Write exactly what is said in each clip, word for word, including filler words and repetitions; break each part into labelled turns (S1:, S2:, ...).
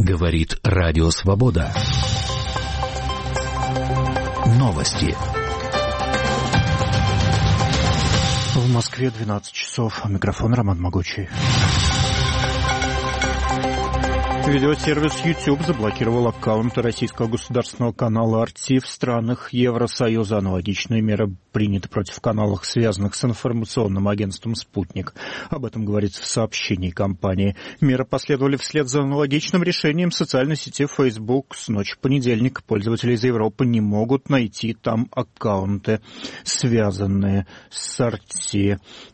S1: Говорит Радио Свобода. Новости.
S2: В Москве двенадцать часов. Микрофон Роман Могучий. Видеосервис YouTube заблокировал аккаунты российского государственного канала эр ти в странах Евросоюза. Аналогичные меры приняты против каналов, связанных с информационным агентством «Спутник». Об этом говорится в сообщении компании. Меры последовали вслед за аналогичным решением социальной сети Facebook. С ночи понедельника пользователи из Европы не могут найти там аккаунты, связанные с эр ти.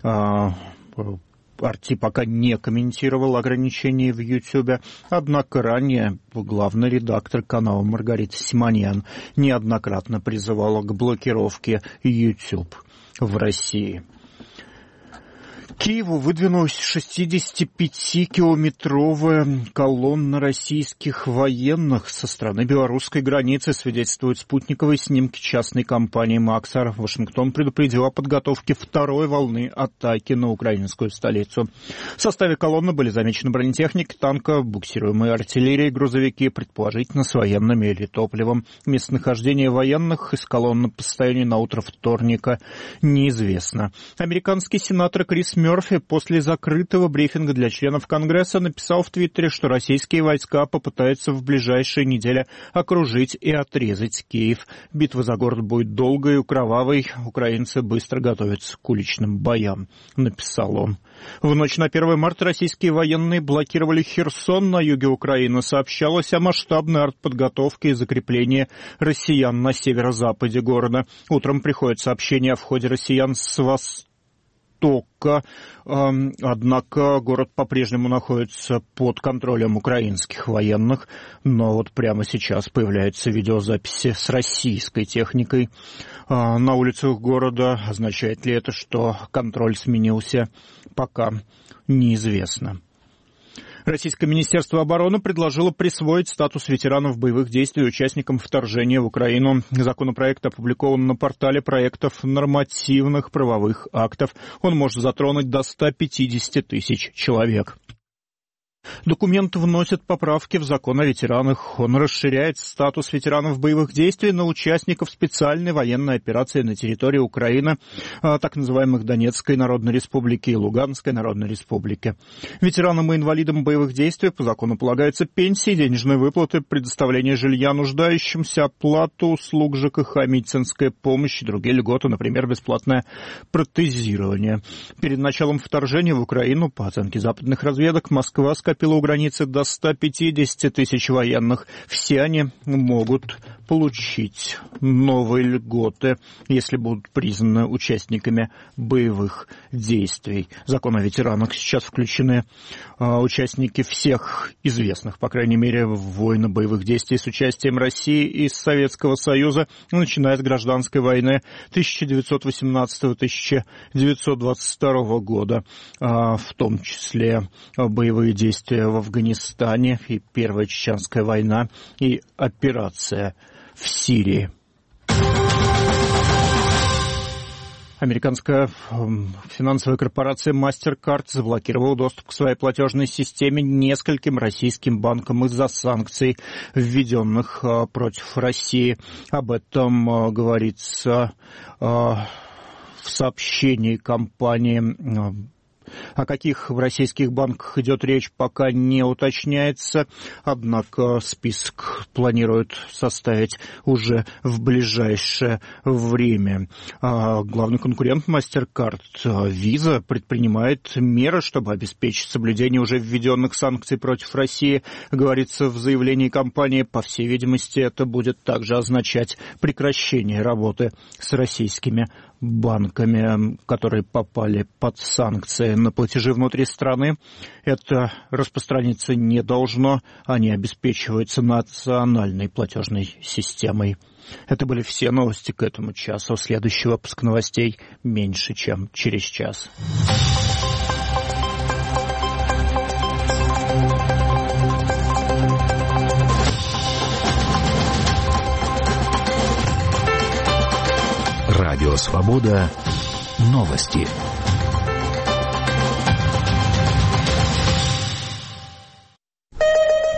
S2: эр ти пока не комментировал ограничения в YouTube, однако ранее главный редактор канала Маргарита Симоньян неоднократно призывала к блокировке YouTube в России. К Киеву выдвинулась шестидесятипятикилометровая колонна российских военных со стороны белорусской границы, свидетельствуют спутниковые снимки частной компании «Максар». Вашингтон предупредил о подготовке второй волны атаки на украинскую столицу. В составе колонны были замечены бронетехники, танка, буксируемые артиллерии, грузовики, предположительно с военным или топливом. Местонахождение военных из колонны по состоянию на утро вторника неизвестно. Американский сенатор Крис Мерфи после закрытого брифинга для членов Конгресса написал в Твиттере, что российские войска попытаются в ближайшие недели окружить и отрезать Киев. Битва за город будет долгой и кровавой. Украинцы быстро готовятся к уличным боям, написал он. В ночь на первое марта российские военные блокировали Херсон на юге Украины. Сообщалось о масштабной артподготовке и закреплении россиян на северо-западе города. Утром приходит сообщение о входе россиян с востока. Однако город по-прежнему находится под контролем украинских военных. Но вот прямо сейчас появляются видеозаписи с российской техникой на улицах города. Означает ли это, что контроль сменился, пока неизвестно. Российское Министерство обороны предложило присвоить статус ветеранов боевых действий участникам вторжения в Украину. Законопроект опубликован на портале проектов нормативных правовых актов. Он может затронуть до ста пятидесяти тысяч человек. Документ вносит поправки в закон о ветеранах. Он расширяет статус ветеранов боевых действий на участников специальной военной операции на территории Украины, так называемых Донецкой Народной Республики и Луганской Народной Республики. Ветеранам и инвалидам боевых действий по закону полагаются пенсии, денежные выплаты, предоставление жилья нуждающимся, оплату услуг ЖКХ, медицинская помощь и другие льготы, например, бесплатное протезирование. Перед началом вторжения в Украину, по оценке западных разведок, Москва скопила у границы до ста пятидесяти тысяч военных. Все они могут получить новые льготы, если будут признаны участниками боевых действий. В закон о ветеранах сейчас включены а, участники всех известных, по крайней мере, войн боевых действий с участием России и Советского Союза, начиная с гражданской войны тысяча девятьсот восемнадцатого — тысяча девятьсот двадцать второго года, а, в том числе а, боевые действия в Афганистане и Первая Чеченская война и операция в Сирии. Американская финансовая корпорация MasterCard заблокировала доступ к своей платежной системе нескольким российским банкам из-за санкций, введенных против России. Об этом говорится в сообщении компании. О каких в российских банках идет речь, пока не уточняется, однако список планируют составить уже в ближайшее время. А главный конкурент MasterCard, Visa, предпринимает меры, чтобы обеспечить соблюдение уже введенных санкций против России. Говорится в заявлении компании, по всей видимости, это будет также означать прекращение работы с российскими банками, которые попали под санкции на платежи внутри страны. Это распространиться не должно. Они обеспечиваются национальной платежной системой. Это были все новости к этому часу. Следующий выпуск новостей меньше, чем через час.
S1: Радио Свобода. Новости.